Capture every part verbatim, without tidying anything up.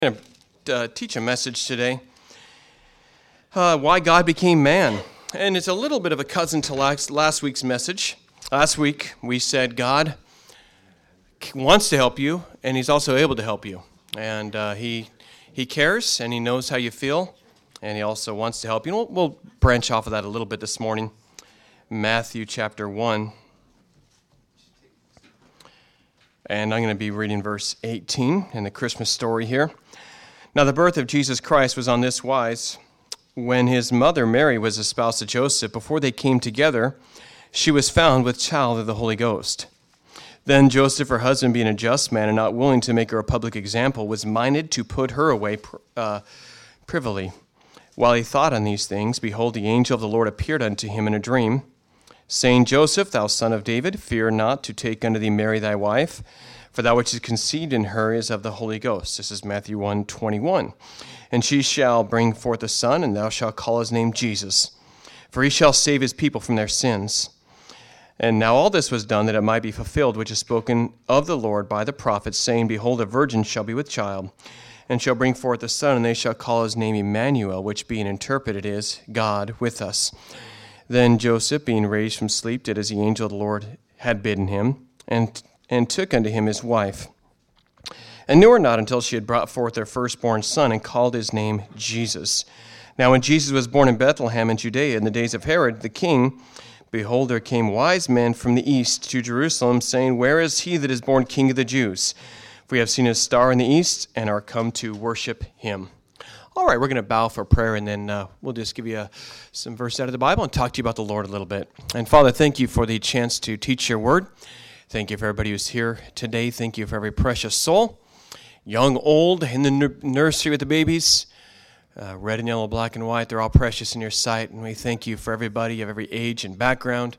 I'm going to uh, teach a message today, uh, why God became man. And it's a little bit of a cousin to last, last week's message. Last week we said God wants to help you, and he's also able to help you. And uh, he he cares, and he knows how you feel, and he also wants to help you. We'll, we'll branch off of that a little bit this morning. Matthew chapter one. And I'm going to be reading verse eighteen in the Christmas story here. Now the birth of Jesus Christ was on this wise. When his mother Mary was espoused to Joseph, before they came together, she was found with child of the Holy Ghost. Then Joseph, her husband, being a just man and not willing to make her a public example, was minded to put her away uh, privily. While he thought on these things, behold, the angel of the Lord appeared unto him in a dream, saying, Joseph, thou son of David, fear not to take unto thee Mary thy wife, for that which is conceived in her is of the Holy Ghost. This is Matthew one twenty-one. And she shall bring forth a son, and thou shalt call his name Jesus, for he shall save his people from their sins. And now all this was done that it might be fulfilled, which is spoken of the Lord by the prophet, saying, Behold, a virgin shall be with child, and shall bring forth a son, and they shall call his name Emmanuel, which being interpreted is God with us. Then Joseph, being raised from sleep, did as the angel of the Lord had bidden him, and and took unto him his wife, and knew her not until she had brought forth their firstborn son, and called his name Jesus. Now when Jesus was born in Bethlehem in Judea in the days of Herod the king, behold, there came wise men from the east to Jerusalem, saying, Where is he that is born King of the Jews? For we have seen his star in the east, and are come to worship him. All right, we're going to bow for prayer, and then uh, we'll just give you a, some verses out of the Bible and talk to you about the Lord a little bit. And Father, thank you for the chance to teach your word. Thank you for everybody who's here today. Thank you for every precious soul, young, old, in the n- nursery with the babies, uh, red and yellow, black and white. They're all precious in your sight, and we thank you for everybody of every age and background.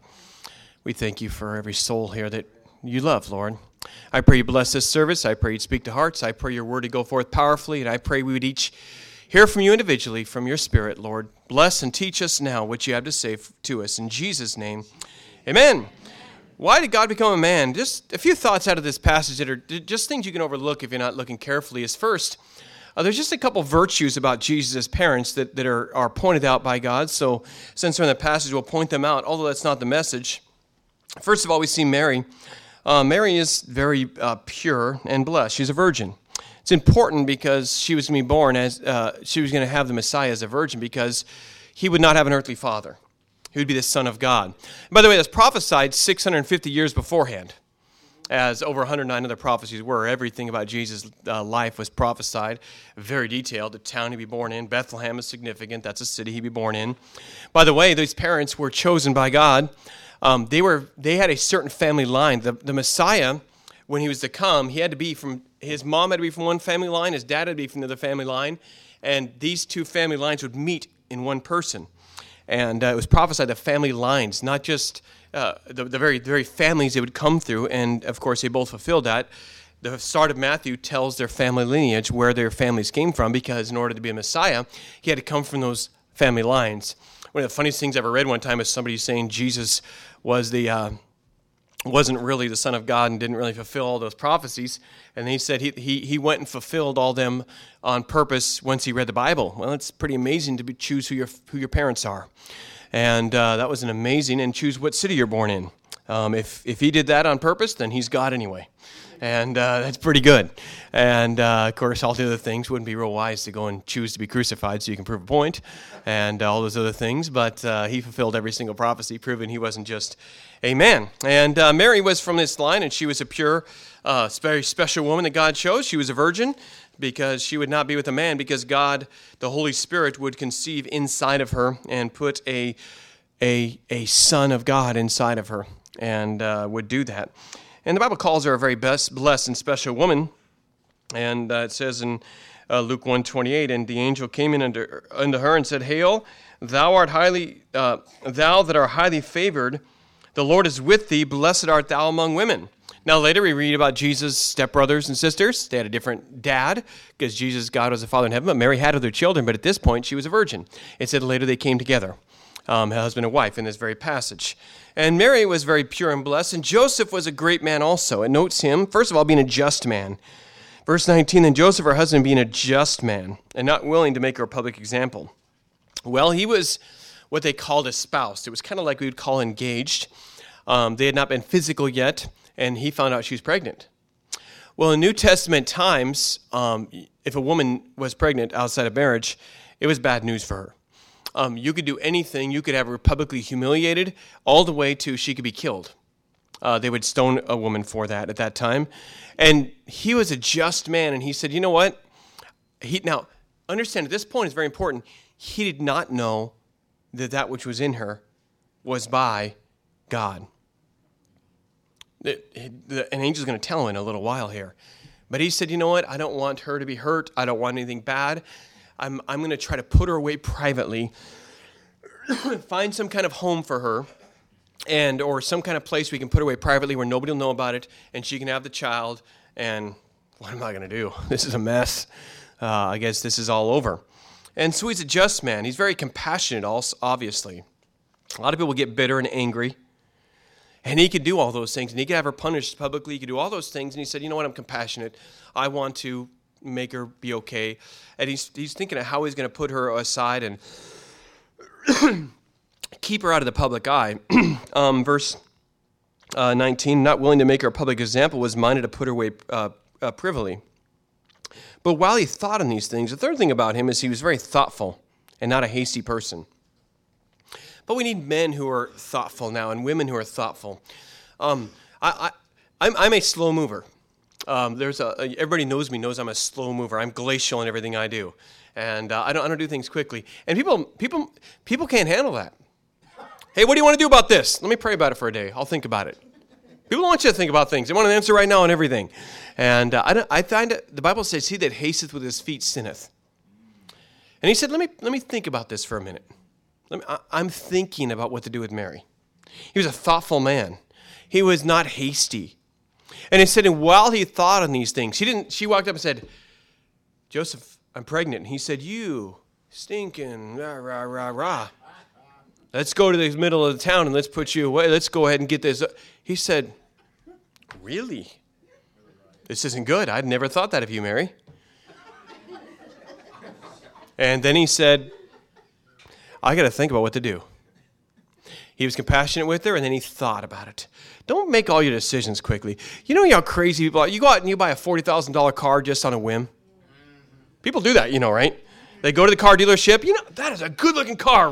We thank you for every soul here that you love, Lord. I pray you bless this service. I pray you'd speak to hearts. I pray your word to go forth powerfully, and I pray we would each hear from you individually, from your Spirit, Lord. Bless and teach us now what you have to say to us. In Jesus' name, amen. Why did God become a man? Just a few thoughts out of this passage that are just things you can overlook if you're not looking carefully. Is first, uh, there's just a couple virtues about Jesus' parents that, that are, are pointed out by God. So since we're in the passage, we'll point them out, although that's not the message. First of all, we see Mary. Uh, Mary is very uh, pure and blessed. She's a virgin. It's important because she was going to be born as, uh, she was going to have the Messiah as a virgin because he would not have an earthly father. He would be the Son of God. And by the way, that's prophesied six hundred fifty years beforehand, as over one hundred nine other prophecies were. Everything about Jesus' uh, life was prophesied, very detailed. The town he'd be born in, Bethlehem is significant. That's a city he'd be born in. By the way, these parents were chosen by God. Um, they were they had a certain family line. The, the Messiah, when he was to come, he had to be from, his mom had to be from one family line, his dad had to be from the other family line, and these two family lines would meet in one person. And uh, it was prophesied the family lines, not just uh, the, the very the very families they would come through. And, of course, they both fulfilled that. The start of Matthew tells their family lineage, where their families came from, because in order to be a Messiah, he had to come from those family lines. One of the funniest things I ever read one time is somebody saying Jesus was the... Uh, wasn't really the Son of God and didn't really fulfill all those prophecies. And he said he, he he went and fulfilled all them on purpose once he read the Bible. Well, it's pretty amazing to be, choose who your who your parents are. And uh, that was an amazing, and choose what city you're born in. Um, if, if he did that on purpose, then he's God anyway. And uh, that's pretty good. And, uh, of course, all the other things wouldn't be real wise to go and choose to be crucified so you can prove a point and all those other things. But uh, he fulfilled every single prophecy, proving he wasn't just a man. And uh, Mary was from this line, and she was a pure, uh, very special woman that God chose. She was a virgin because she would not be with a man, because God, the Holy Spirit, would conceive inside of her and put a, a, a son of God inside of her, and uh, would do that. And the Bible calls her a very best, blessed and special woman. And uh, it says in uh, Luke one twenty-eight, and the angel came in unto, unto her and said, Hail, thou art highly, uh, thou that art highly favored, the Lord is with thee, blessed art thou among women. Now later we read about Jesus' stepbrothers and sisters. They had a different dad, because Jesus, God, was the Father in heaven, but Mary had other children, but at this point she was a virgin. It said later they came together. Um, husband and wife in this very passage. And Mary was very pure and blessed, and Joseph was a great man also. It notes him, first of all, being a just man, Verse nineteen, then Joseph, her husband, being a just man and not willing to make her a public example. Well, he was what they called a spouse. It was kind of like we would call engaged. Um, they had not been physical yet, and he found out she was pregnant. Well, in New Testament times, um, if a woman was pregnant outside of marriage, it was bad news for her. Um, you could do anything. You could have her publicly humiliated, all the way to she could be killed. Uh, they would stone a woman for that at that time. And he was a just man, and he said, you know what? He Now, understand, at this point, it's very important. He did not know that that which was in her was by God. It, it, the, an angel's going to tell him in a little while here. But he said, you know what? I don't want her to be hurt. I don't want anything bad. I'm, I'm going to try to put her away privately, find some kind of home for her, and or some kind of place we can put her away privately where nobody will know about it, and she can have the child. And what am I going to do? This is a mess. Uh, I guess this is all over. And so he's a just man. He's very compassionate, also, obviously. A lot of people get bitter and angry. And he could do all those things. And he could have her punished publicly. He could do all those things. And he said, you know what? I'm compassionate. I want to make her be okay. And he's he's thinking of how he's going to put her aside and keep her out of the public eye. um, verse uh, nineteen, not willing to make her a public example, was minded to put her away uh, uh, privily. But while he thought on these things, the third thing about him is he was very thoughtful and not a hasty person. But we need men who are thoughtful now and women who are thoughtful. Um, I, I, I'm, I'm a slow mover. Um, there's a, everybody knows me, knows I'm a slow mover. I'm glacial in everything I do. And uh, I, don't, I don't do things quickly. And people, people, people can't handle that. Hey, what do you want to do about this? Let me pray about it for a day. I'll think about it. People don't want you to think about things. They want an answer right now on everything. And uh, I, don't, I find it, the Bible says, he that hasteth with his feet sinneth. And he said, let me, let me think about this for a minute. Let me, I, I'm thinking about what to do with Mary. He was a thoughtful man. He was not hasty. And he said, and while he thought on these things, he didn't, she walked up and said, Joseph, I'm pregnant. And he said, you stinking rah, rah, rah, rah. Let's go to the middle of the town and let's put you away. Let's go ahead and get this. He said, really? This isn't good. I'd never thought that of you, Mary. And then he said, I got to think about what to do. He was compassionate with her, and then he thought about it. Don't make all your decisions quickly. You know how crazy people are? You go out and you buy a forty thousand dollars car just on a whim. People do that, you know, right? They go to the car dealership. You know, that is a good-looking car.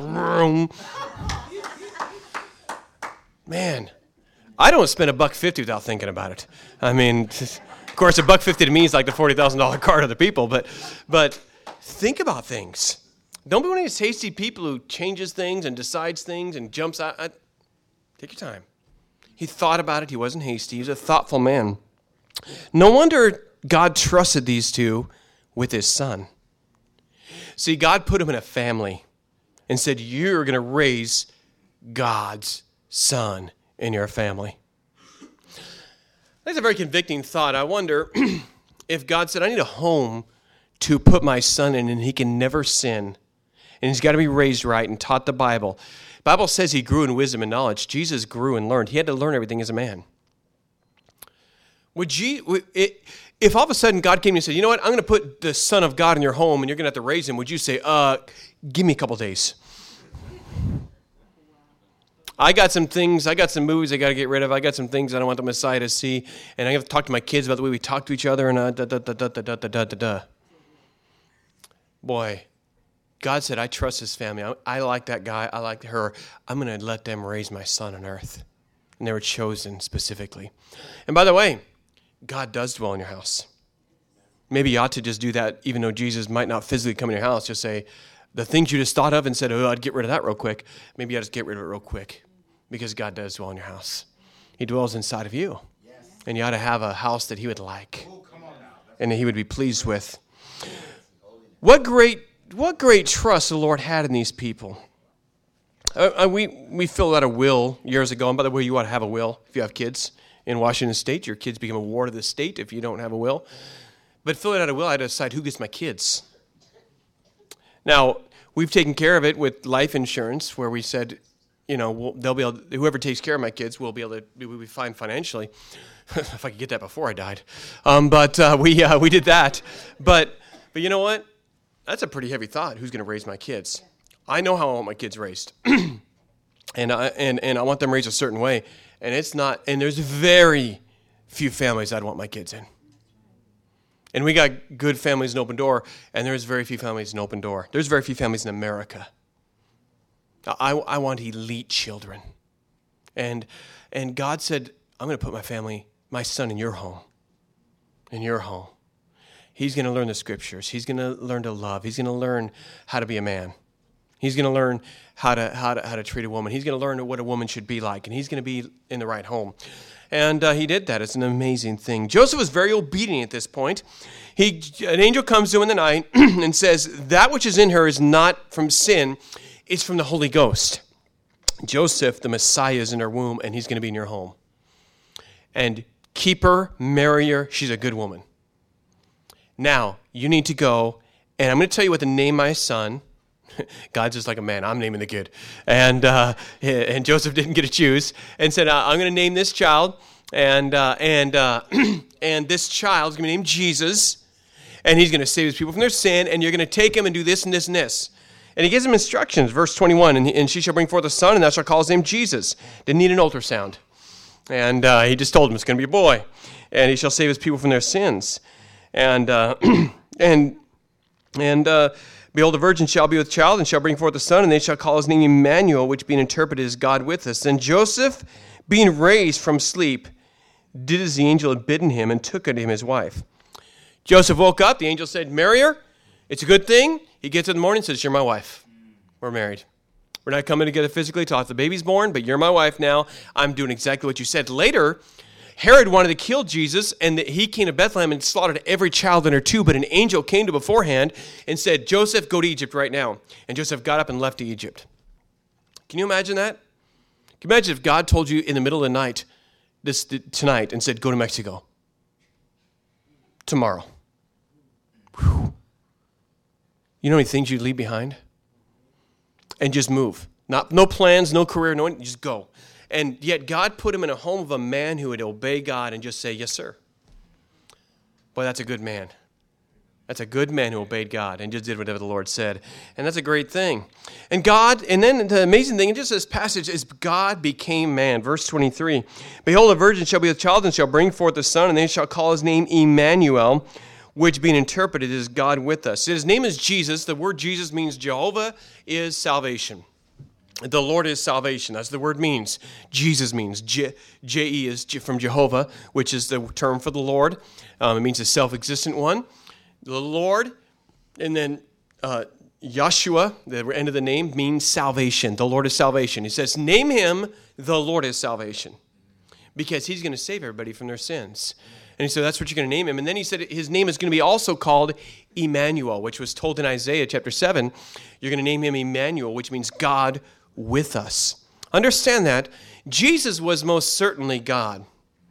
Man, I don't spend a buck fifty without thinking about it. I mean, of course, a buck fifty to me is like the forty thousand dollars car to the people, but but think about things. Don't be one of these hasty people who changes things and decides things and jumps out. I, take your time. He thought about it. He wasn't hasty. He was a thoughtful man. No wonder God trusted these two with his son. See, God put him in a family and said, you're going to raise God's son in your family. That's a very convicting thought. I wonder if God said, I need a home to put my son in and he can never sin. And he's got to be raised right and taught the Bible. The Bible says he grew in wisdom and knowledge. Jesus grew and learned. He had to learn everything as a man. Would you, if all of a sudden God came and said, you know what, I'm going to put the Son of God in your home and you're going to have to raise him, would you say, uh, give me a couple days? I got some things, I got some movies I got to get rid of. I got some things I don't want the Messiah to see. And I have to talk to my kids about the way we talk to each other and uh, da, da, da, da, da, da, da, da, da. Boy, God said, I trust his family. I, I like that guy. I like her. I'm going to let them raise my son on earth. And they were chosen specifically. And by the way, God does dwell in your house. Maybe you ought to just do that, even though Jesus might not physically come in your house. Just say, the things you just thought of and said, oh, I'd get rid of that real quick. Maybe I'll just get rid of it real quick. Because God does dwell in your house. He dwells inside of you. Yes. And you ought to have a house that he would like. Oh, come on now. And that he would be pleased with. What great What great trust the Lord had in these people. Uh, we we filled out a will years ago. And by the way, you ought to have a will if you have kids. In Washington State, your kids become a ward of the state if you don't have a will. But filling out a will, I had to decide who gets my kids. Now, we've taken care of it with life insurance where we said, you know, we'll, they'll be able to, whoever takes care of my kids will be able to, we'll be fine financially. If I could get that before I died. Um, but uh, we uh, we did that. But but you know what? That's a pretty heavy thought. Who's going to raise my kids? I know how I want my kids raised. and, I, and, and I want them raised a certain way. And it's not, and there's very few families I'd want my kids in. And we got good families in Open Door, and there's very few families in Open Door. There's very few families in America. I, I want elite children. And and God said, I'm going to put my family, my son in your home. In your home. He's going to learn the scriptures. He's going to learn to love. He's going to learn how to be a man. He's going to learn how to how to how to treat a woman. He's going to learn what a woman should be like, and he's going to be in the right home. And uh, he did that. It's an amazing thing. Joseph was very obedient at this point. He, an angel comes to him in the night and says, that which is in her is not from sin, it's from the Holy Ghost. Joseph, the Messiah, is in her womb, and he's going to be in your home. And keep her, marry her. She's a good woman. Now, you need to go, and I'm going to tell you what to name my son. God's just like a man. I'm naming the kid. And uh, and Joseph didn't get to choose and said, uh, I'm going to name this child. And uh, and uh, and this child's going to be named Jesus. And he's going to save his people from their sin. And you're going to take him and do this and this and this. And he gives him instructions. Verse twenty-one, and, and she shall bring forth a son, and thou shalt call his name Jesus. Didn't need an ultrasound. And uh, he just told him it's going to be a boy. And he shall save his people from their sins. And, uh, and, and, uh, behold, the virgin shall be with child, and shall bring forth a son, and they shall call his name Emmanuel, which being interpreted is God with us. And Joseph, being raised from sleep, did as the angel had bidden him, and took unto him his wife. Joseph woke up. The angel said, marry her. It's a good thing. He gets up in the morning and says, you're my wife. We're married. We're not coming together physically till after the baby's born, but you're my wife now. I'm doing exactly what you said. Later, Herod wanted to kill Jesus, and he came to Bethlehem and slaughtered every child in her too, but an angel came to beforehand and said, Joseph, go to Egypt right now. And Joseph got up and left to Egypt. Can you imagine that? Can you imagine if God told you in the middle of the night, this tonight, and said, go to Mexico tomorrow? Whew. You know how many things you'd leave behind? And just move. Not, no plans, no career, no, just go. And yet God put him in a home of a man who would obey God and just say, yes, sir. Boy, that's a good man. That's a good man who obeyed God and just did whatever the Lord said. And that's a great thing. And God, and then the amazing thing in just this passage is God became man. Verse twenty-three, behold, a virgin shall be with child and shall bring forth a son, and they shall call his name Emmanuel, which being interpreted is God with us. His name is Jesus. The word Jesus means Jehovah is salvation. The Lord is salvation. That's the word means. Jesus means. Je, Je is from Jehovah, which is the term for the Lord. Um, it means the self-existent one. The Lord, and then uh, Yeshua, the end of the name, means salvation. The Lord is salvation. He says, name him, the Lord is salvation, because he's going to save everybody from their sins. And he said, that's what you're going to name him. And then he said his name is going to be also called Emmanuel, which was told in Isaiah chapter seven. You're going to name him Emmanuel, which means God with us. Understand that Jesus was most certainly God.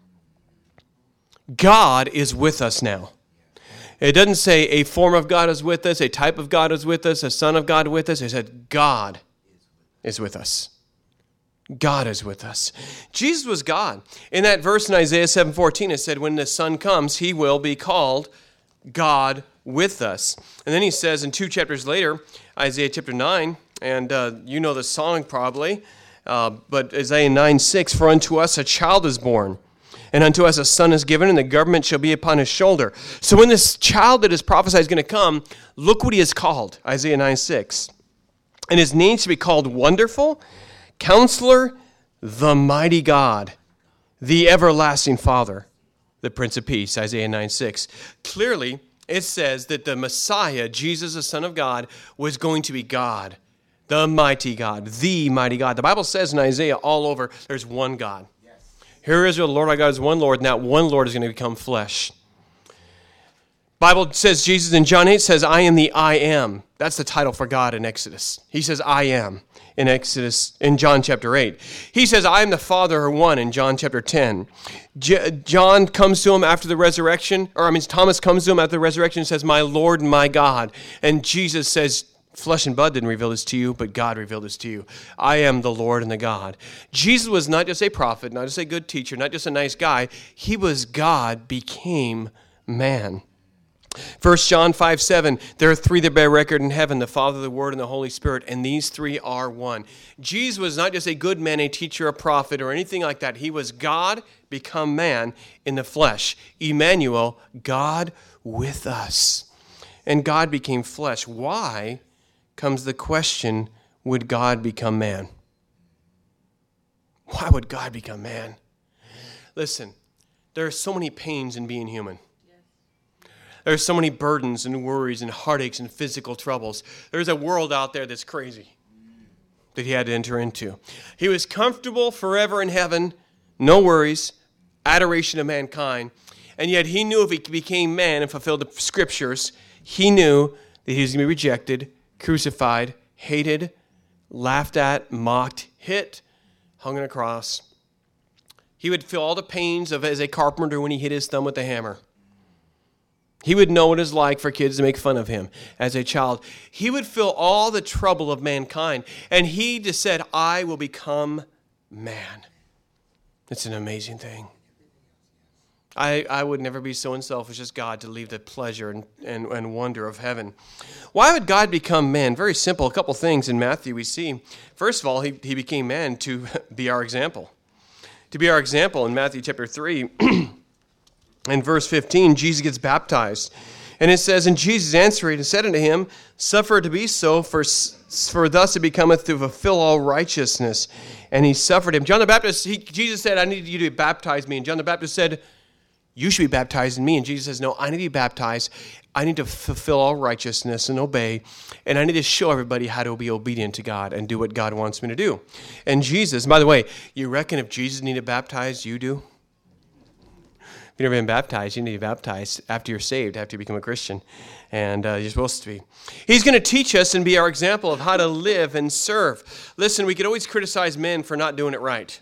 God is with us now. It doesn't say a form of God is with us, a type of God is with us, a son of God with us. It said God is with us. God is with us. Jesus was God. In that verse in Isaiah seven fourteen, it said, when the Son comes, he will be called God with us. And then he says in two chapters later, Isaiah chapter nine, and uh, you know the song probably, uh, but Isaiah nine six, for unto us a child is born, and unto us a son is given, and the government shall be upon his shoulder. So when this child that is prophesied is going to come, look what he is called, Isaiah nine six. And his name shall be called Wonderful, Counselor, the Mighty God, the Everlasting Father, the Prince of Peace, Isaiah nine six. Clearly, it says that the Messiah, Jesus, the Son of God, was going to be God, the mighty God, the mighty God. The Bible says in Isaiah all over, there's one God. Yes. Hear Israel, the Lord our God is one Lord, and that one Lord is going to become flesh. Bible says, Jesus in John eight says, I am the I am. That's the title for God in Exodus. He says, I am in Exodus, in John chapter eight. He says, I am the Father who one in John chapter ten. J- John comes to him after the resurrection, or I mean, Thomas comes to him after the resurrection and says, my Lord and my God. And Jesus says, Flesh and blood didn't reveal this to you, but God revealed this to you. I am the Lord and the God. Jesus was not just a prophet, not just a good teacher, not just a nice guy. He was God became man. First John five seven, there are three that bear record in heaven, the Father, the Word, and the Holy Spirit, and these three are one. Jesus was not just a good man, a teacher, a prophet, or anything like that. He was God become man in the flesh. Emmanuel, God with us. And God became flesh. Why comes the question, would God become man? Why would God become man? Listen, there are so many pains in being human. There are so many burdens and worries and heartaches and physical troubles. There's a world out there that's crazy that he had to enter into. He was comfortable forever in heaven, no worries, adoration of mankind, and yet he knew if he became man and fulfilled the scriptures, he knew that he was going to be rejected, crucified, hated, laughed at, mocked, hit, hung on a cross. He would feel all the pains of as a carpenter when he hit his thumb with a hammer. He would know what it's like for kids to make fun of him as a child. He would feel all the trouble of mankind. And he just said, I will become man. It's an amazing thing. I, I would never be so unselfish as God to leave the pleasure and, and, and wonder of heaven. Why would God become man? Very simple. A couple things in Matthew we see. First of all, he, he became man to be our example. To be our example in Matthew chapter three, in verse fifteen, Jesus gets baptized. And it says, and Jesus answered and said unto him, suffer it to be so, for, for thus it becometh to fulfill all righteousness. And he suffered him. John the Baptist, he, Jesus said, I need you to baptize me. And John the Baptist said, you should be baptized in me. And Jesus says, no, I need to be baptized. I need to fulfill all righteousness and obey. And I need to show everybody how to be obedient to God and do what God wants me to do. And Jesus, by the way, you reckon if Jesus needed baptized, you do? If you've never been baptized, you need to be baptized after you're saved, after you become a Christian. And uh, you're supposed to be. He's going to teach us and be our example of how to live and serve. Listen, we could always criticize men for not doing it right.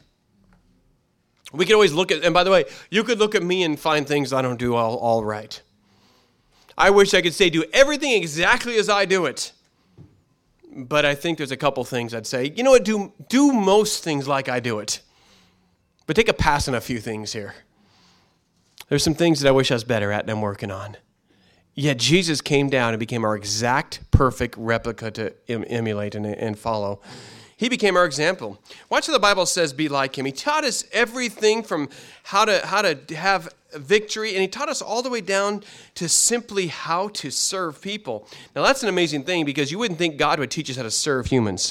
We could always look at, and by the way, you could look at me and find things I don't do all, all right. I wish I could say do everything exactly as I do it. But I think there's a couple things I'd say. You know what? Do, do most things like I do it. But take a pass on a few things here. There's some things that I wish I was better at and I'm working on. Yet Jesus came down and became our exact, perfect replica to em- emulate and, and follow. He became our example. Watch what the Bible says, be like him. He taught us everything from how to how to have victory, and he taught us all the way down to simply how to serve people. Now that's an amazing thing because you wouldn't think God would teach us how to serve humans.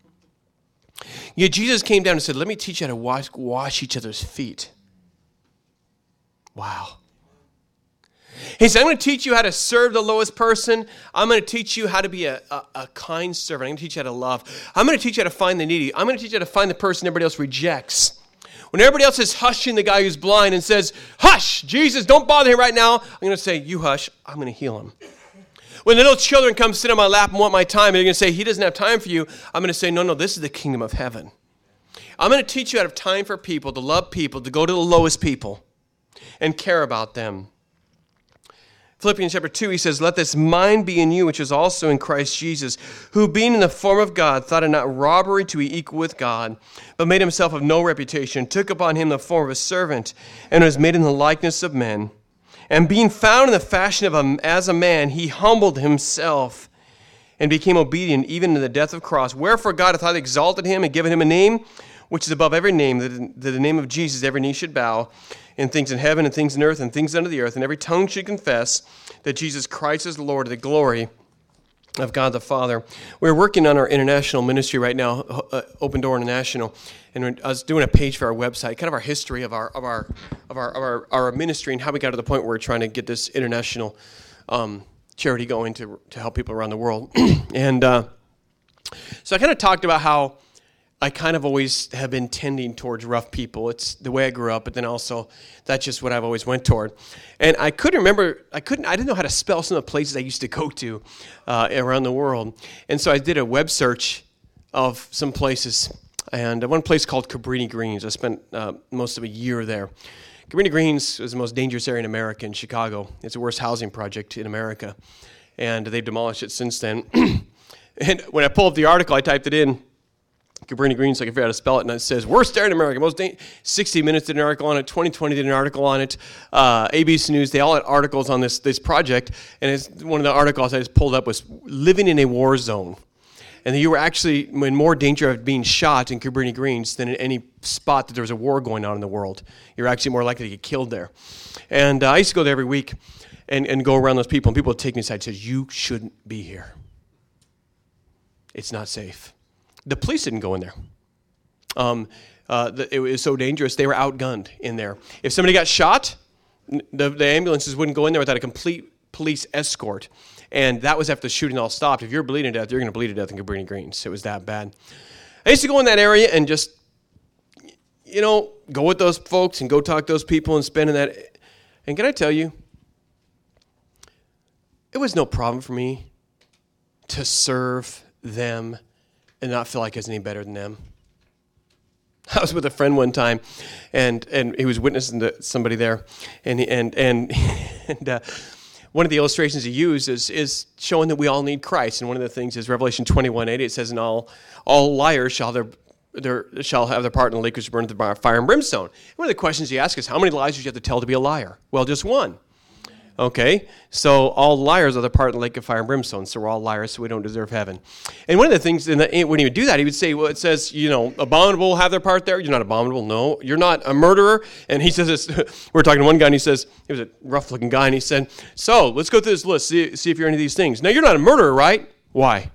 Yet Jesus came down and said, let me teach you how to wash, wash each other's feet. Wow. He said, I'm going to teach you how to serve the lowest person. I'm going to teach you how to be a, a, a kind servant. I'm going to teach you how to love. I'm going to teach you how to find the needy. I'm going to teach you how to find the person everybody else rejects. When everybody else is hushing the guy who's blind and says, hush, Jesus, don't bother him right now. I'm going to say, you hush. I'm going to heal him. When the little children come sit on my lap and want my time, and they're going to say, he doesn't have time for you. I'm going to say, no, no, this is the kingdom of heaven. I'm going to teach you how to have time for people, to love people, to go to the lowest people and care about them. Philippians chapter two, he says, let this mind be in you, which is also in Christ Jesus, who being in the form of God, thought it not robbery to be equal with God, but made himself of no reputation, took upon him the form of a servant, and was made in the likeness of men. And being found in the fashion of a, as a man, he humbled himself and became obedient even to the death of the cross. Wherefore God hath highly exalted him and given him a name which is above every name, that in the name of Jesus every knee should bow, in things in heaven and things in earth and things under the earth, and every tongue should confess that Jesus Christ is Lord, to the glory of God the Father. We're working on our international ministry right now, uh, Open Door International, and I was doing a page for our website, kind of our history of our of our of our of our, our ministry and how we got to the point where we're trying to get this international um, charity going to to help people around the world. and uh, so I kind of talked about how I kind of always have been tending towards rough people. It's the way I grew up, but then also that's just what I've always went toward. And I couldn't remember, I couldn't, I didn't know how to spell some of the places I used to go to uh, around the world. And so I did a web search of some places. And one place called Cabrini Greens. I spent uh, most of a year there. Cabrini Greens is the most dangerous area in America, in Chicago. It's the worst housing project in America. And they've demolished it since then. And when I pulled up the article, I typed it in, Cabrini Green, so I can figure out how to spell it, and it says, worst dairy in America. Most da- sixty minutes did an article on it, twenty twenty did an article on it, uh, A B C News, they all had articles on this, this project, and it's, one of the articles I just pulled up was living in a war zone. And you were actually in more danger of being shot in Cabrini Greens than in any spot that there was a war going on in the world. You're actually more likely to get killed there. And uh, I used to go there every week and, and go around those people, and people would take me aside and say, you shouldn't be here. It's not safe. The police didn't go in there. Um, uh, the, it was so dangerous, they were outgunned in there. If somebody got shot, the, the ambulances wouldn't go in there without a complete police escort. And that was after the shooting all stopped. If you're bleeding to death, you're going to bleed to death in Cabrini Greens. It was that bad. I used to go in that area and just, you know, go with those folks and go talk to those people and spend in that. And can I tell you, it was no problem for me to serve them and not feel like I was any better than them. I was with a friend one time, and and he was witnessing to somebody there, and he, and and and uh, one of the illustrations he used is is showing that we all need Christ. And one of the things is Revelation twenty-one eight. It says, "And all all liars shall their their shall have their part in the lake which burns with fire and brimstone." And one of the questions he asks is, how many lies do you have to tell to be a liar? Well, just one. Okay, so all liars are the part in the lake of fire and brimstone, so we're all liars, so we don't deserve heaven. And one of the things, in the, when he would do that, he would say, well, it says, you know, abominable have their part there. You're not abominable, no. You're not a murderer. And he says this, we were talking to one guy, and he says, he was a rough-looking guy, and he said, so, let's go through this list, see, see if you're any of these things. Now, you're not a murderer, right? Why?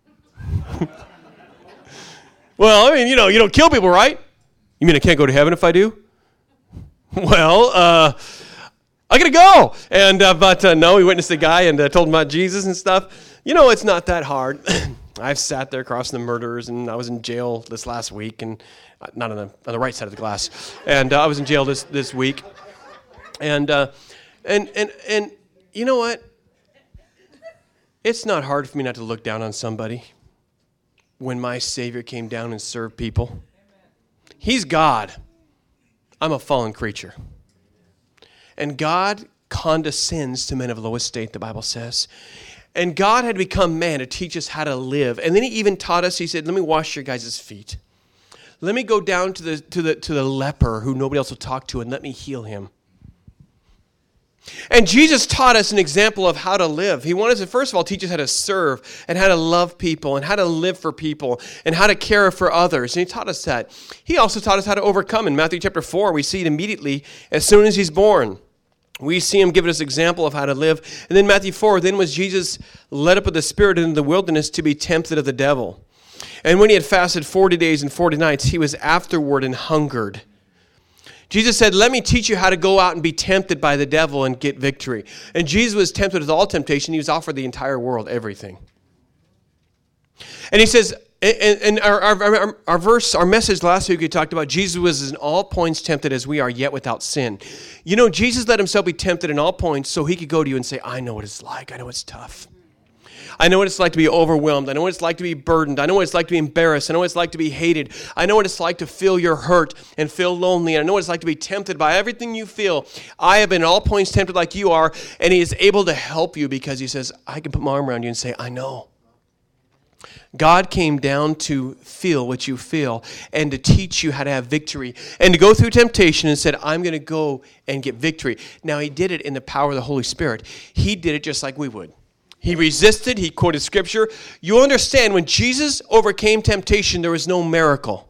Well, I mean, you know, you don't kill people, right? You mean I can't go to heaven if I do? Well, uh... I gotta go. And uh, but uh, no, we witnessed a guy and uh, told him about Jesus and stuff. You know, it's not that hard. I've sat there crossing the murderers, and I was in jail this last week, and uh, not on the on the right side of the glass. And uh, I was in jail this this week. And uh, and and and you know what? It's not hard for me not to look down on somebody when my Savior came down and served people. He's God. I'm a fallen creature. And God condescends to men of low estate, the Bible says. And God had become man to teach us how to live. And then he even taught us, he said, let me wash your guys' feet. Let me go down to the, to the, to the leper who nobody else will talk to, and let me heal him. And Jesus taught us an example of how to live. He wanted to, first of all, teach us how to serve and how to love people and how to live for people and how to care for others. And he taught us that. He also taught us how to overcome. In Matthew chapter four, we see it immediately as soon as he's born. We see him giving us an example of how to live. And then Matthew four, then was Jesus led up with the Spirit into the wilderness to be tempted of the devil. And when he had fasted forty days and forty nights, he was afterward and hungered. Jesus said, let me teach you how to go out and be tempted by the devil and get victory. And Jesus was tempted with all temptation. He was offered the entire world, everything. And he says, and, and our, our, our, our verse, our message last week, we talked about Jesus was in all points tempted as we are, yet without sin. You know, Jesus let himself be tempted in all points so he could go to you and say, I know what it's like. I know it's tough. I know what it's like to be overwhelmed. I know what it's like to be burdened. I know what it's like to be embarrassed. I know what it's like to be hated. I know what it's like to feel your hurt and feel lonely. I know what it's like to be tempted by everything you feel. I have been in all points tempted like you are, and he is able to help you because he says, I can put my arm around you and say, I know. God came down to feel what you feel and to teach you how to have victory and to go through temptation and said, I'm going to go and get victory. Now, he did it in the power of the Holy Spirit. He did it just like we would. He resisted. He quoted Scripture. You understand, when Jesus overcame temptation, there was no miracle.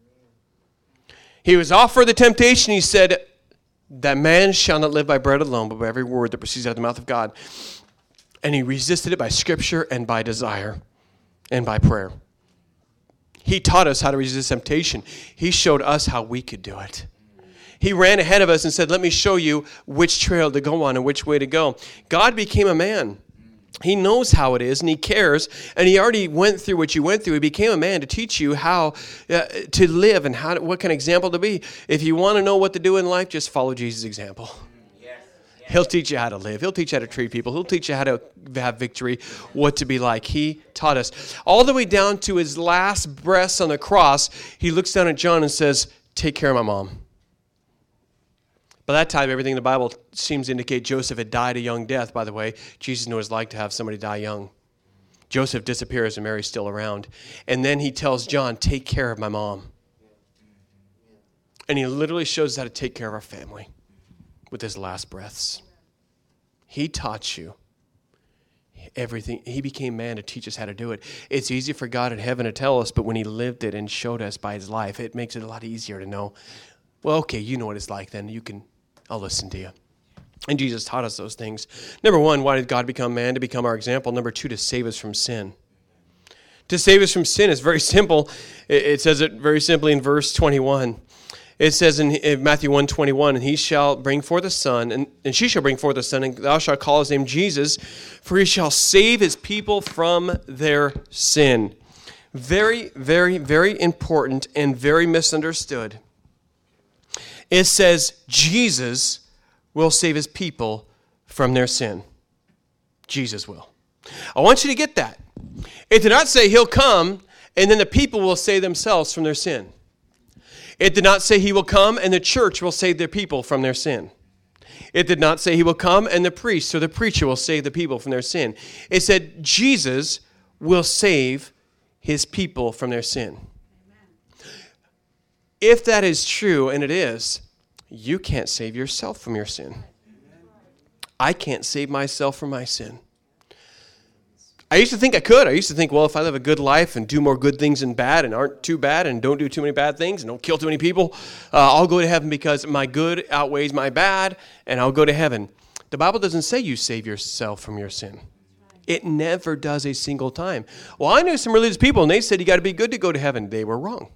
He was offered the temptation. He said, that man shall not live by bread alone, but by every word that proceeds out of the mouth of God. And he resisted it by Scripture and by desire and by prayer. He taught us how to resist temptation. He showed us how we could do it. He ran ahead of us and said, let me show you which trail to go on and which way to go. God became a man. He knows how it is, and he cares, and he already went through what you went through. He became a man to teach you how uh, to live and how to, what kind of example to be. If you want to know what to do in life, just follow Jesus' example. Yes. Yes. He'll teach you how to live. He'll teach you how to treat people. He'll teach you how to have victory, what to be like. He taught us. All the way down to his last breaths on the cross, he looks down at John and says, take care of my mom. By that time, everything in the Bible seems to indicate Joseph had died a young death. By the way, Jesus knew what it's like to have somebody die young. Joseph disappears and Mary's still around. And then he tells John, take care of my mom. And he literally shows us how to take care of our family with his last breaths. He taught you everything. He became man to teach us how to do it. It's easy for God in heaven to tell us, but when he lived it and showed us by his life, it makes it a lot easier to know, well, okay, you know what it's like then. You can, I'll listen to you. And Jesus taught us those things. Number one, why did God become man? To become our example. Number two, to save us from sin. To save us from sin is very simple. It says it very simply in verse twenty-one. It says in Matthew one twenty-one, and he shall bring forth a son, and, and she shall bring forth a son, and thou shalt call his name Jesus, for he shall save his people from their sin. Very, very, very important and very misunderstood. It says Jesus will save his people from their sin. Jesus will. I want you to get that. It did not say he'll come, and then the people will save themselves from their sin. It did not say he will come and the church will save their people from their sin. It did not say he will come and the priest or the preacher will save the people from their sin. It said Jesus will save his people from their sin. Amen. If that is true, and it is, you can't save yourself from your sin. Amen. I can't save myself from my sin. I used to think I could. I used to think, well, if I live a good life and do more good things than bad and aren't too bad and don't do too many bad things and don't kill too many people, uh, I'll go to heaven because my good outweighs my bad and I'll go to heaven. The Bible doesn't say you save yourself from your sin. It never does a single time. Well, I knew some religious people and they said you got to be good to go to heaven. They were wrong.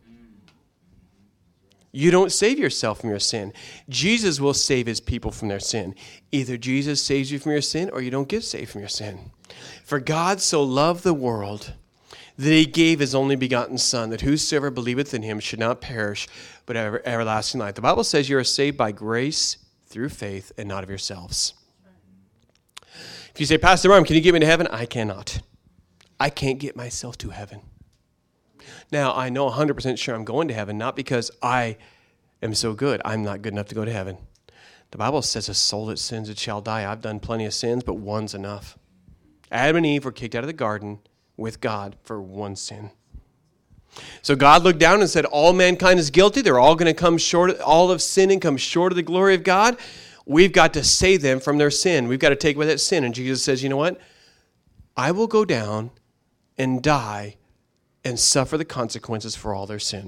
You don't save yourself from your sin. Jesus will save his people from their sin. Either Jesus saves you from your sin or you don't get saved from your sin. For God so loved the world that he gave his only begotten Son, that whosoever believeth in him should not perish, but have everlasting life. The Bible says you are saved by grace through faith and not of yourselves. If you say, Pastor Marm, can you get me to heaven? I cannot. I can't get myself to heaven. Now, I know one hundred percent sure I'm going to heaven, not because I am so good. I'm not good enough to go to heaven. The Bible says a soul that sins, it shall die. I've done plenty of sins, but one's enough. Adam and Eve were kicked out of the garden with God for one sin. So God looked down and said, all mankind is guilty. They're all going to come short, all of sin and come short of the glory of God. We've got to save them from their sin. We've got to take away that sin. And Jesus says, you know what? I will go down and die and suffer the consequences for all their sin.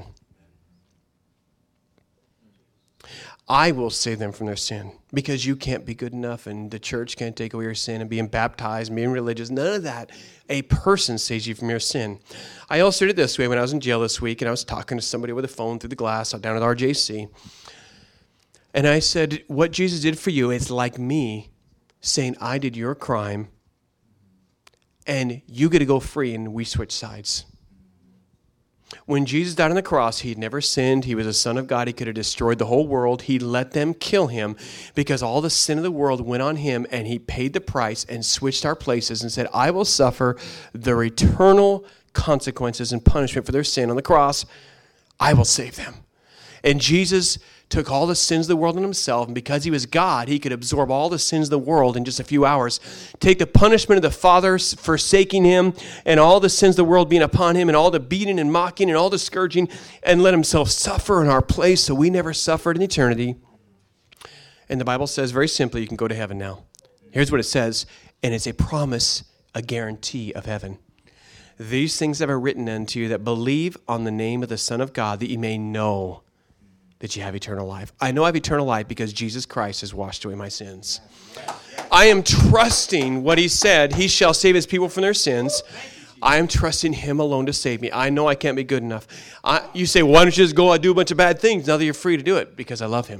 I will save them from their sin because you can't be good enough and the church can't take away your sin and being baptized and being religious. None of that. A person saves you from your sin. I illustrated this way when I was in jail this week and I was talking to somebody with a phone through the glass down at R J C. And I said, what Jesus did for you is like me saying I did your crime and you get to go free and we switch sides. When Jesus died on the cross, he had never sinned. He was a son of God. He could have destroyed the whole world. He let them kill him because all the sin of the world went on him, and he paid the price and switched our places and said, I will suffer the eternal consequences and punishment for their sin on the cross. I will save them. And Jesus took all the sins of the world on himself, and because he was God, he could absorb all the sins of the world in just a few hours, take the punishment of the Father forsaking him, and all the sins of the world being upon him, and all the beating and mocking and all the scourging, and let himself suffer in our place so we never suffered in eternity. And the Bible says very simply, you can go to heaven now. Here's what it says, and it's a promise, a guarantee of heaven. These things have I written unto you that believe on the name of the Son of God, that you may know that you have eternal life. I know I have eternal life because Jesus Christ has washed away my sins. I am trusting what he said. He shall save his people from their sins. I am trusting him alone to save me. I know I can't be good enough. I, you say, why don't you just go and do a bunch of bad things now that you're free to do it? Because I love him.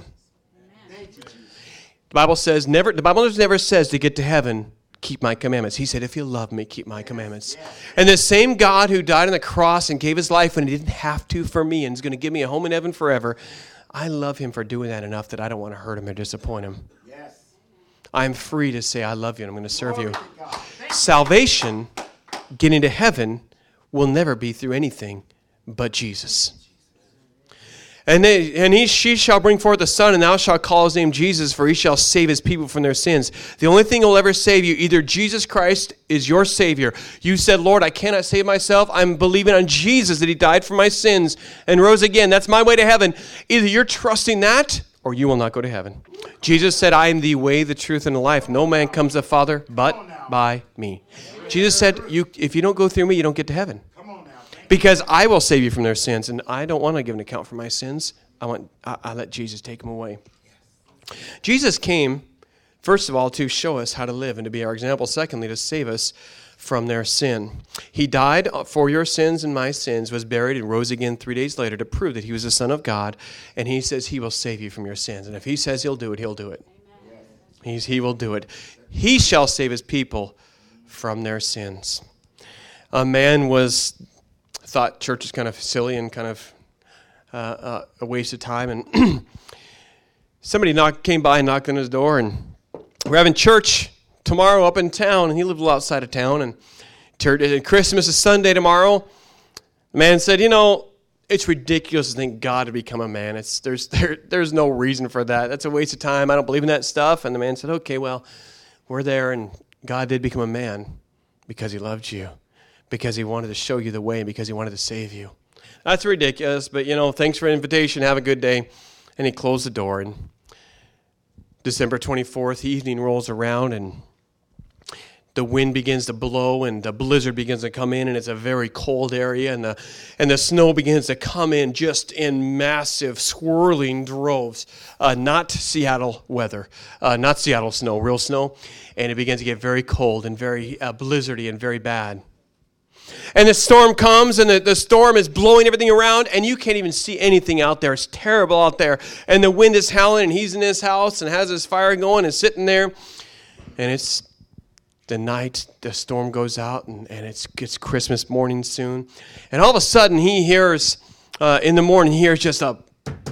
The Bible says never. The Bible never says to get to heaven, keep my commandments. He said, if you love me, keep my commandments. And the same God who died on the cross and gave his life when he didn't have to for me and is going to give me a home in heaven forever, I love him for doing that enough that I don't want to hurt him or disappoint him. Yes. I'm free to say, I love you and I'm going to serve you. Salvation, getting to heaven, will never be through anything but Jesus. And, they, and he, she shall bring forth a son, and thou shalt call his name Jesus, for he shall save his people from their sins. The only thing that will ever save you, either Jesus Christ is your Savior. You said, Lord, I cannot save myself. I'm believing on Jesus, that he died for my sins and rose again. That's my way to heaven. Either you're trusting that, or you will not go to heaven. Jesus said, I am the way, the truth, and the life. No man comes to the Father but by me. Jesus said, you, if you don't go through me, you don't get to heaven. Because I will save you from their sins, and I don't want to give an account for my sins. I want I, I let Jesus take them away. Jesus came, first of all, to show us how to live and to be our example. Secondly, to save us from their sin. He died for your sins and my sins, was buried, and rose again three days later to prove that he was the Son of God. And he says he will save you from your sins. And if he says he'll do it, he'll do it. He's, he will do it. He shall save his people from their sins. A man was... thought church was kind of silly and kind of uh, uh, a waste of time. And somebody knocked, came by and knocked on his door, and we're having church tomorrow up in town. And he lived a little outside of town. And church, and Christmas is Sunday tomorrow. The man said, you know, it's ridiculous to think God would become a man. It's there's there, there's no reason for that. That's a waste of time. I don't believe in that stuff. And the man said, okay, well, we're there, and God did become a man because he loved you. Because he wanted to show you the way, because he wanted to save you. That's ridiculous, but, you know, thanks for the invitation. Have a good day. And he closed the door, and December twenty-fourth, evening rolls around, and the wind begins to blow, and the blizzard begins to come in, and it's a very cold area, and the and the snow begins to come in just in massive, swirling droves. Uh, not Seattle weather, uh, not Seattle snow, real snow. And it begins to get very cold and very uh, blizzardy and very bad. And the storm comes, and the, the storm is blowing everything around, and you can't even see anything out there. It's terrible out there. And the wind is howling, and he's in his house and has his fire going and sitting there. And it's the night, the storm goes out, and, and it's, it's Christmas morning soon. And all of a sudden, he hears, uh, in the morning, he hears just a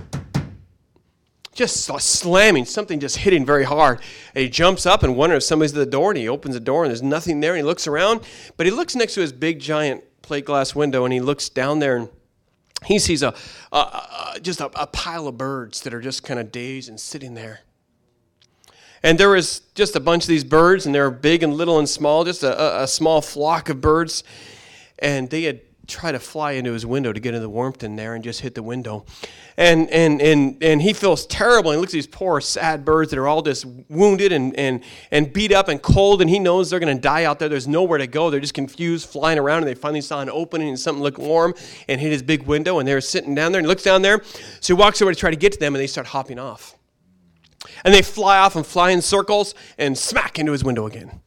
just slamming, something just hitting very hard. And he jumps up and wonders if somebody's at the door, and he opens the door, and there's nothing there, and he looks around. But he looks next to his big, giant plate glass window, and he looks down there, and he sees a, a, a just a, a pile of birds that are just kind of dazed and sitting there. And there was just a bunch of these birds, and they were big and little and small, just a, a, a small flock of birds. And they had tried to fly into his window to get into the warmth in there and just hit the window. And and and and he feels terrible. And he looks at these poor, sad birds that are all just wounded and, and, and beat up and cold. And he knows they're going to die out there. There's nowhere to go. They're just confused, flying around. And they finally saw an opening and something looked warm and hit his big window. And they were sitting down there. And he looks down there. So he walks over to try to get to them. And they start hopping off. And they fly off and fly in circles and smack into his window again.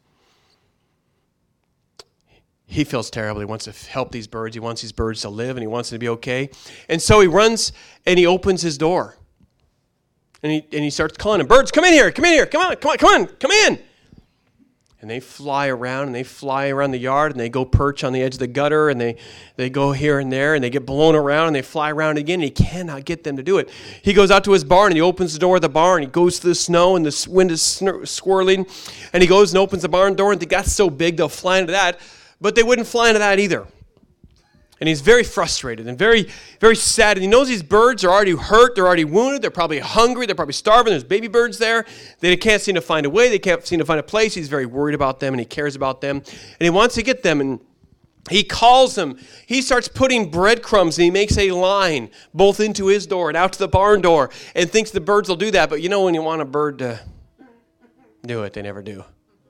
He feels terrible. He wants to help these birds. He wants these birds to live, and he wants them to be okay. And so he runs, and he opens his door. And he and he starts calling them, birds, come in here, come in here, come on, come on, come on, come in. And they fly around, and they fly around the yard, and they go perch on the edge of the gutter, and they, they go here and there, and they get blown around, and they fly around again, and he cannot get them to do it. He goes out to his barn, and he opens the door of the barn. He goes through the snow, and the wind is swirling, and he goes and opens the barn door, and they got so big they'll fly into that. But they wouldn't fly into that either. And he's very frustrated and very, very sad. And he knows these birds are already hurt. They're already wounded. They're probably hungry. They're probably starving. There's baby birds there. They can't seem to find a way. They can't seem to find a place. He's very worried about them, and he cares about them. And he wants to get them. And he calls them. He starts putting breadcrumbs, and he makes a line both into his door and out to the barn door and thinks the birds will do that. But you know when you want a bird to do it, they never do.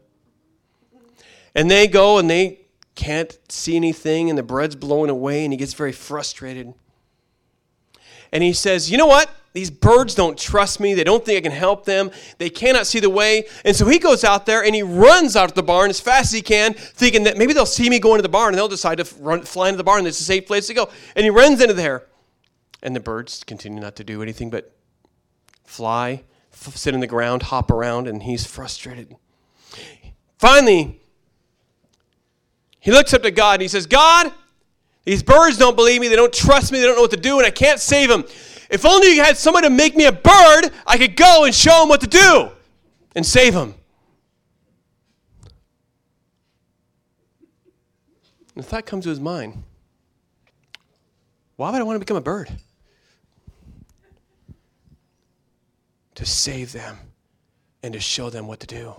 And they go, and they can't see anything, and the bread's blowing away, and he gets very frustrated. And he says, you know what? These birds don't trust me. They don't think I can help them. They cannot see the way. And so he goes out there, and he runs out of the barn as fast as he can, thinking that maybe they'll see me go into the barn, and they'll decide to run, fly into the barn. It's a safe place to go. And he runs into there. And the birds continue not to do anything but fly, f- sit on the ground, hop around, and he's frustrated. Finally, he looks up to God, and he says, God, these birds don't believe me. They don't trust me. They don't know what to do, and I can't save them. If only you had somebody to make me a bird, I could go and show them what to do and save them. And the thought comes to his mind, why would I want to become a bird? to save them and to show them what to do.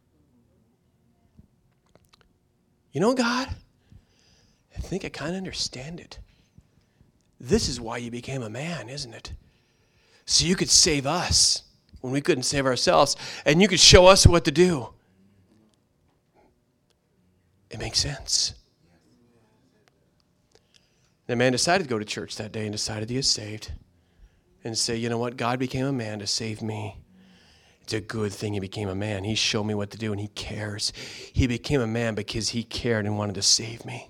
You know, God, I think I kind of understand it. This is why you became a man, isn't it? So you could save us when we couldn't save ourselves, and you could show us what to do. It makes sense. The man decided to go to church that day and decided he was saved. And say, you know what? God became a man to save me. It's a good thing he became a man. He showed me what to do, and he cares. He became a man because he cared and wanted to save me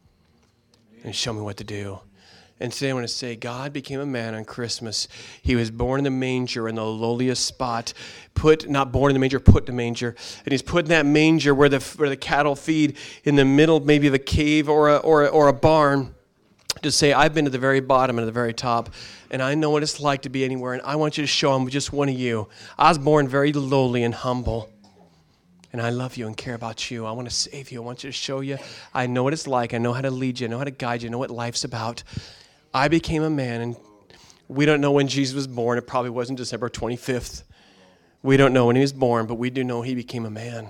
and show me what to do. And today I want to say, God became a man on Christmas. He was born in the manger in the lowliest spot. Put, not born in the manger, put in the manger. And he's put in that manger where the where the cattle feed, in the middle maybe of a cave or a, or a, or a barn, to say, I've been to the very bottom and to the very top, and I know what it's like to be anywhere, and I want you to show them just one of you. I was born very lowly and humble, and I love you and care about you. I want to save you. I want you to show you. I know what it's like. I know how to lead you. I know how to guide you. I know what life's about. I became a man, and we don't know when Jesus was born. It probably wasn't December twenty-fifth. We don't know when he was born, but we do know he became a man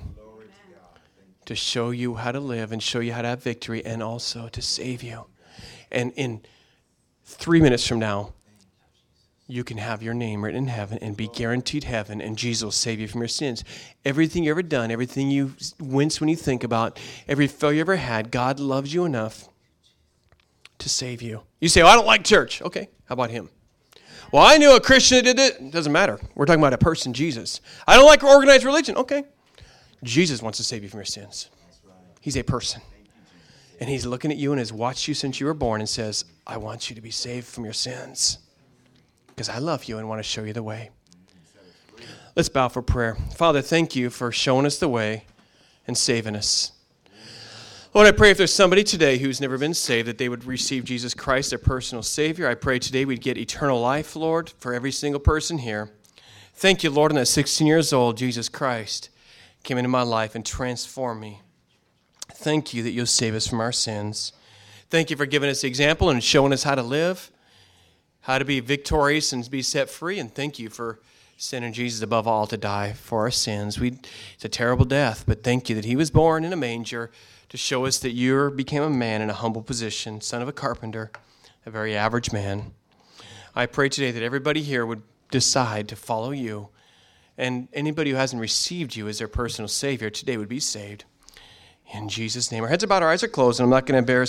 to show you how to live and show you how to have victory and also to save you. And in three minutes from now, you can have your name written in heaven and be guaranteed heaven, and Jesus will save you from your sins. Everything you've ever done, everything you wince when you think about, every failure you ever had, God loves you enough to save you. You say, well, I don't like church. Okay, how about him? Well, I knew a Christian that did it. It doesn't matter. We're talking about a person, Jesus. I don't like organized religion. Okay. Jesus wants to save you from your sins. He's a person. And he's looking at you and has watched you since you were born and says, I want you to be saved from your sins because I love you and want to show you the way. Let's bow for prayer. Father, thank you for showing us the way and saving us. Lord, I pray if there's somebody today who's never been saved, that they would receive Jesus Christ, their personal Savior. I pray today we'd get eternal life, Lord, for every single person here. Thank you, Lord, and at sixteen years old, Jesus Christ came into my life and transformed me. Thank you that you'll save us from our sins. Thank you for giving us the example and showing us how to live, how to be victorious and be set free. And thank you for sending Jesus above all to die for our sins. We, it's a terrible death, but thank you that he was born in a manger to show us that you became a man in a humble position, son of a carpenter, a very average man. I pray today that everybody here would decide to follow you, and anybody who hasn't received you as their personal Savior today would be saved. In Jesus' name. Our heads are bowed, our eyes are closed, and I'm not going to embarrass